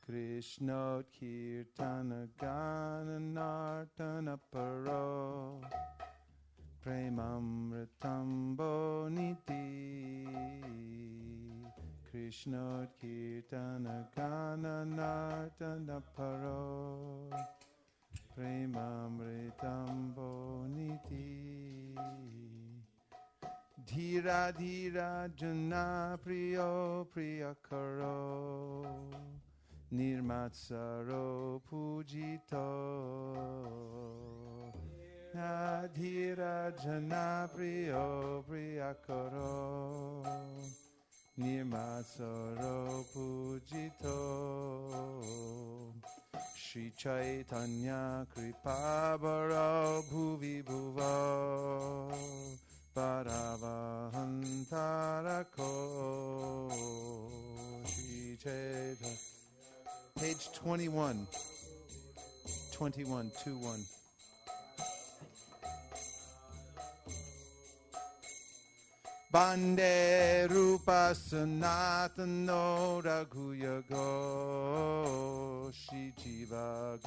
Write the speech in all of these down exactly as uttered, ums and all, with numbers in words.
Krishna Kirtana Gana Nartana Paro Premamritambo Niti Krishna Kirtana Gana Nartana Paro Premamritambo Niti Dhira Dhira Jana Priyo Priyakaro Nirmatsaro Pujito Adhira Jana Priyo Priyakaro Nirmatsaro Pujito Shri Chaitanya Kripabaro Bhuvi Bhuvo Paravahantarako Shri Chaitanya. Page twenty-one. twenty-one, two one. Bande Rupa Sanatano Raghuyago Shri Jiva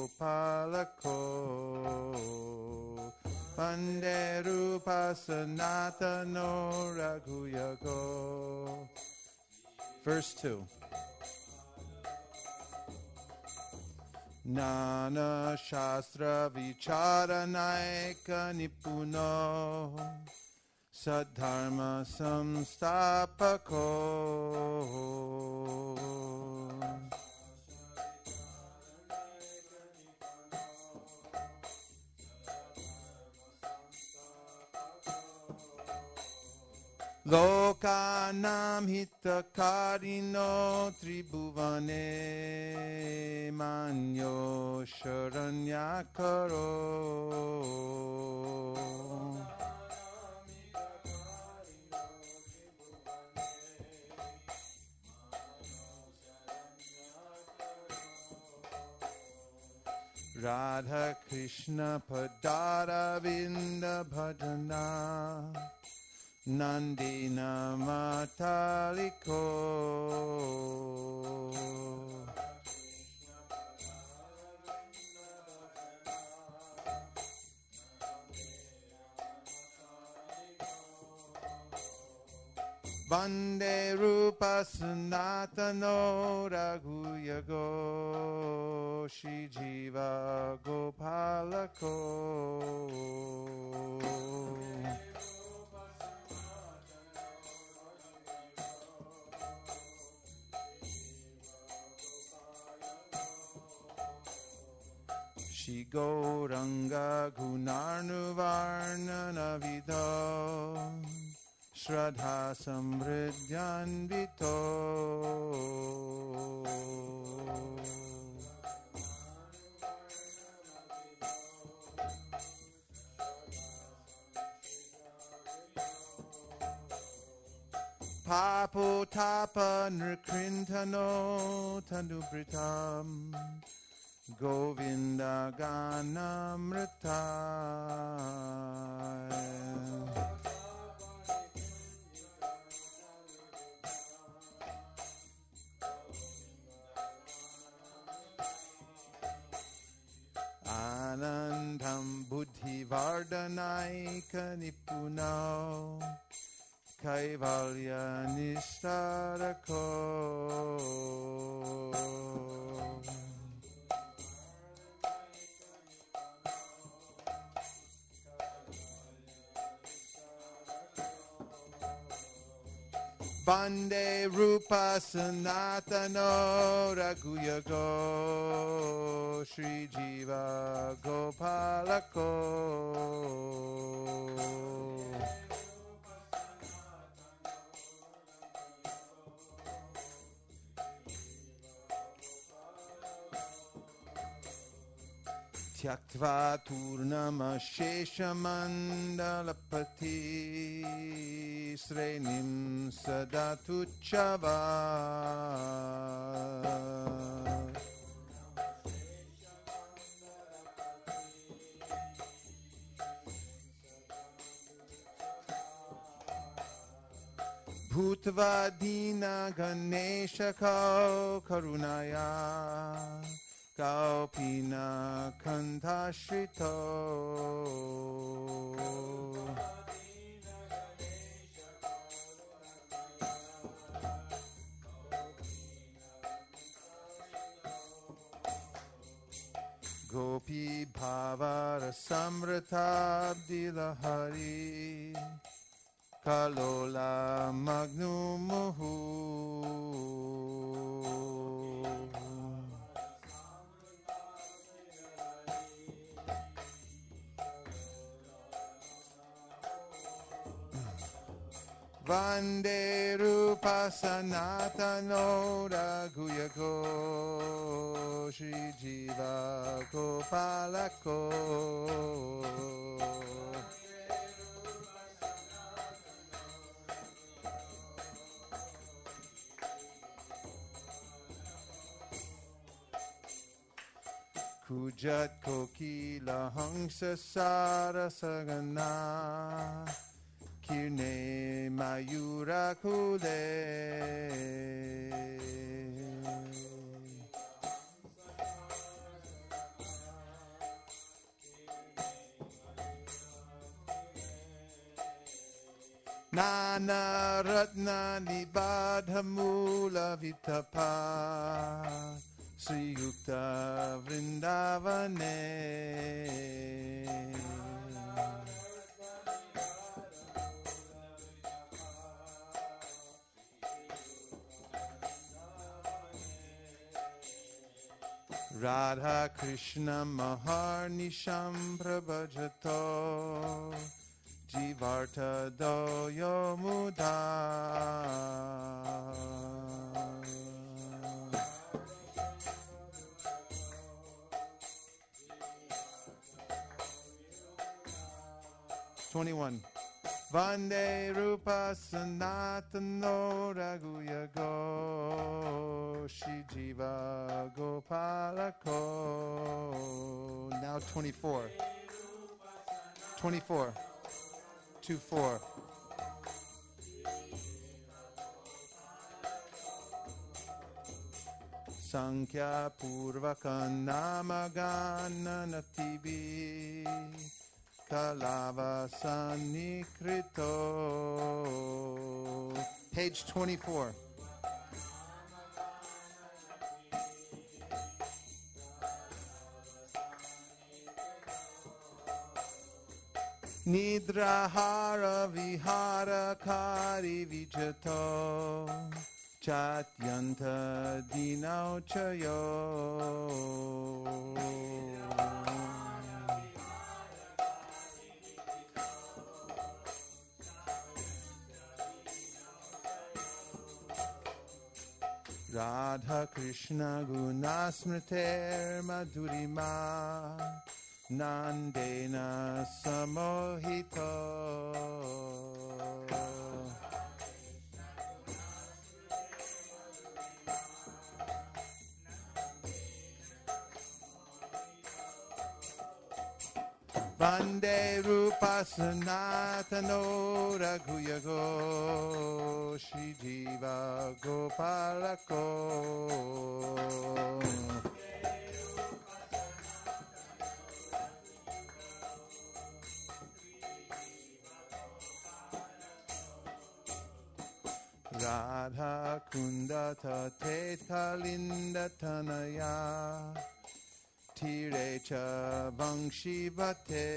Gopalako Bande Rupa Sanatano Raghuyago. Verse two. Nana Shastra Vicharanaika Nipuno Sadharma Samstapako Lokanam hitakarino tribhuvane manyo sharanyakaro Radha Krishna Padaravinda Bhajana Nandina Mataliko Vande Rupa Sanatano Raghuyago Shri Jiva Gopalako Shri Gauranga Gunarnuvarnana Vido Shraddha Samridhyanvito Papo Tapa Nrikrintano Tanubritam Govinda Ganamrita Anandam Buddhi Vardanaika Nipunao Kaivalya Nistarako Bande Rupa Sanatano Raghuyago Shri Jiva Gopalako Tyaktva Turnama Sheshamandalapati Srenim Sadatuchava Bhutva dina ganeshako karunaya Gaupina kantashito Gopi bhavara samratabdilahari Kalola magnumuhu Vande rupa sanatano raguyako Shri Jiva Gopalako Kujat kokila hangsa sarasagana Kirne mayura kule Nana ratna nibadhamula vitapa Sri Yukta Vrindavane Radha Krishna Maharnisham Prabhajato Jivarta Doyo Muda twenty-one Vande Rupa Sanatano Raguyago Shri Jiva Gopalako. Now twenty-four. twenty-four. two four. Sankhya Purvaka Namagana Natibi Kalava Sanikrito. Page twenty-four. Nidrahara Vihara Kari Vijato Chatyanta Dinauchayo. Radha Krishna Gunasmriter Madhurima Nandena Samohito. Vande Rupa Sanatano Raghuyago Shri Jiva Gopalako. Radha Kundata Tet Kalinda Tanaya Tirecha Vangshivate.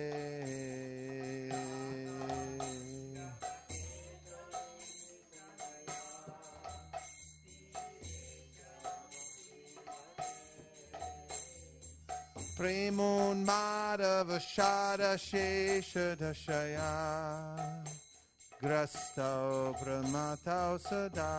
Premun Madhava Shada Shesha Dashaya Grastau Pramatau Sada.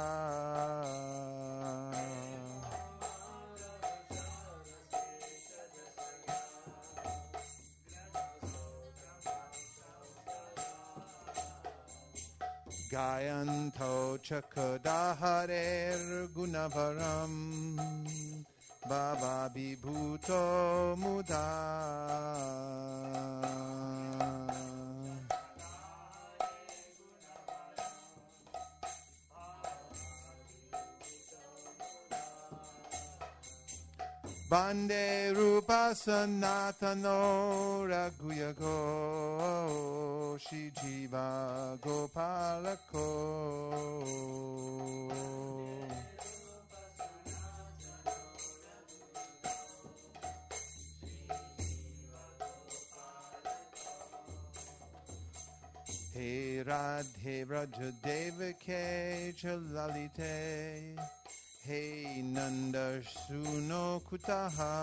Gayanto Chakadaharer Gunavaram Baba Vibhuto Muda. Vande Rupa Sanatano Raghuyago Shri Jiva Gopalako. He Radhe Vraja Devake Chalalite Hey Nanda Suno Kutaha.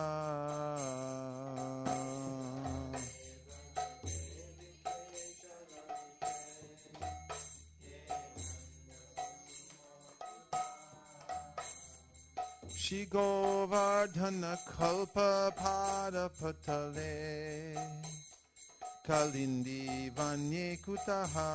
Shri Govardhana Kalpa Pada Patale Kalindi Vanye Kutaha.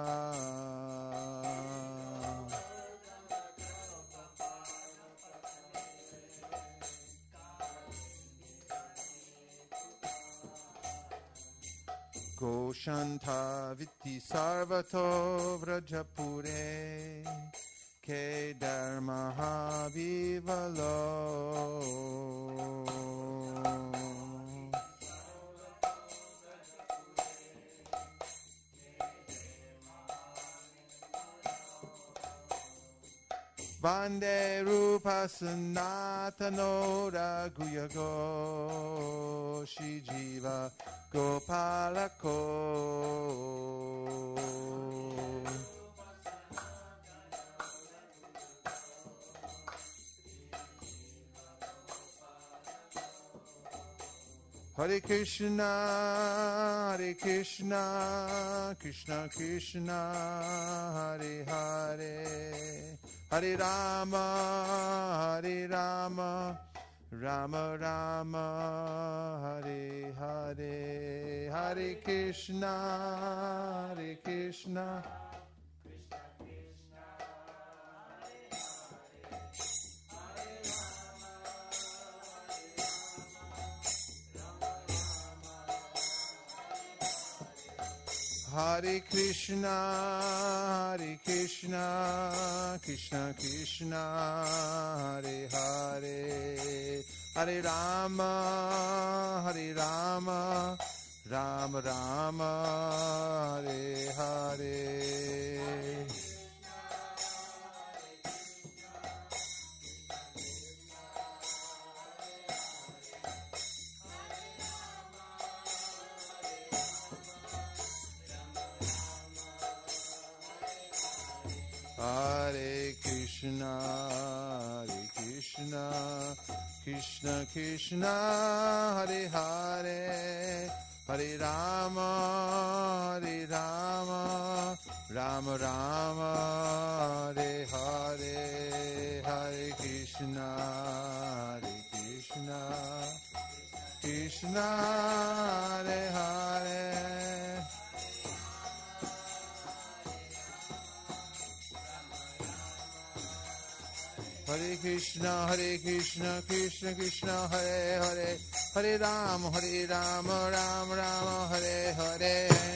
Goshanta Vitti Sarvato Vrajapure Kedar Mahavivalo. Vande Rupa Sanatano Raghuyago Shri Jiva Gopalako. Hare Krishna, Hare Krishna, Krishna Krishna, Hare Hare, Hare Rama, Hare Rama, Rama Rama, Hare Hare, Hare Krishna, Hare Krishna, Hare Krishna, Hare Krishna, Krishna Krishna, Hare Hare, Hare Rama, Hare Rama, Rama Rama, Hare Hare. Hare Krishna, Hare Krishna, Krishna Krishna, Hare Hare, Hare Rama, Hare Rama, Rama Rama, Hare Hare, Hare Krishna, Hare Krishna, Krishna Hare Hare. Hare Krishna, Hare Krishna, Krishna Krishna, Hare Hare, Hare Ram, Hare Ram, Ram Ram, Hare Hare.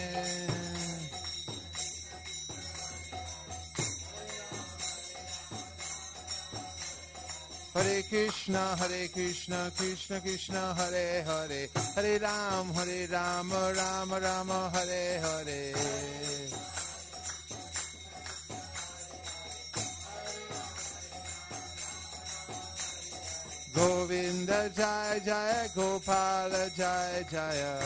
Hare Krishna, Hare Krishna, Krishna Krishna, Hare Hare, Hare Ram, Hare Ram, Ram Ram, Hare Hare. Govinda Jaya Jaya, Gopala Jaya Jaya.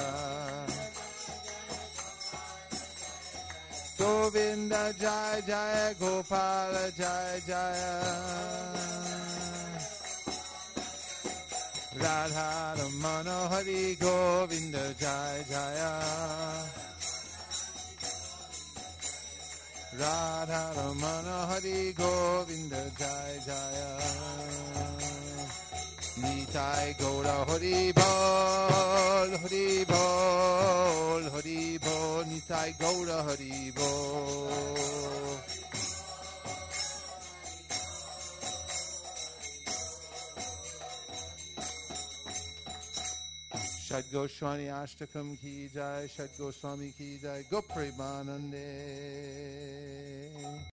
Govinda Jaya Jaya, Gopala Jaya Jaya. Radha Ramana Hari Govinda Jaya Jaya. Radha Ramana Hari Govinda Jaya Jaya. Nitai Gaura Hari Bol, Hari Bol, Hari Bol, Nitai Gaura Hari Bol. Shad Goswami Ashtakam ki jai, Shad Goswami ki jai, Gopremanande.